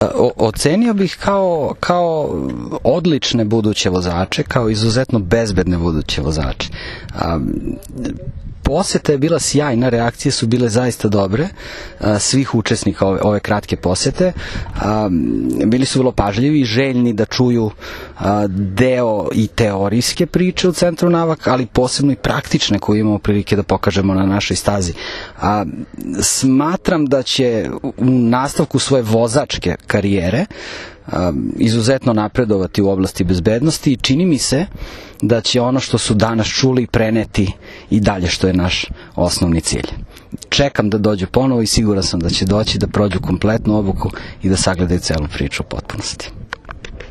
Ocenio bih kao odlične buduće vozače, kao izuzetno bezbedne buduće vozače. Poseta je bila sjajna, reakcije su bile zaista dobre svih učesnika ove kratke posete. Bili su vrlo pažljivi i željni da čuju deo i teorijske priče u Centru Navak, ali posebno i praktične koje imamo prilike da pokažemo na našoj stazi. Smatram da će u nastavku svoje vozačke karijere izuzetno napredovati u oblasti bezbednosti i čini mi se da će ono što su danas čuli preneti i dalje, što je naš osnovni cilj. Čekam da dođu ponovo i siguran sam da će doći, da prođu kompletnu obuku i da sagledaju celu priču u potpunosti.